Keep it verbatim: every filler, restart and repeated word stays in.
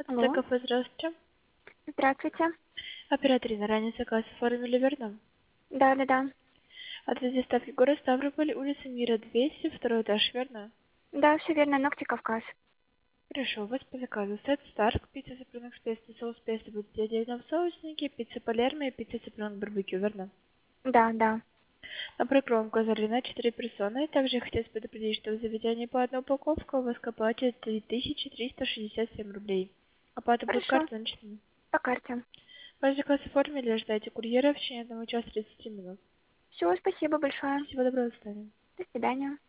Алло, АТТ кафе, здравствуйте. здравствуйте. Оператор на ранее заказ оформили, верно? Да, да, да. Адрес доставки город Ставрополь, улица Мира, двести, второй этаж, верно? Да, все верно, ногти Кавказ. Хорошо, у вас по заказу сет Старк, пицца цыпленок с песто, соус песто будет отдельно в соусники, пицца Палермо и пицца цыпленок барбекю, верно? Да, да. На прикром указали на четыре персоны. Также я хотела предупредить, что в заведении по одной упаковке у вас к оплате три тысячи триста шестьдесят семь рублей. Оплата будет Хорошо, картой наличными. по карте. Ваш заказ оформили, ждайте курьера в течение одного часа тридцати минут. Все, спасибо большое. Всего доброго, до свидания. До свидания.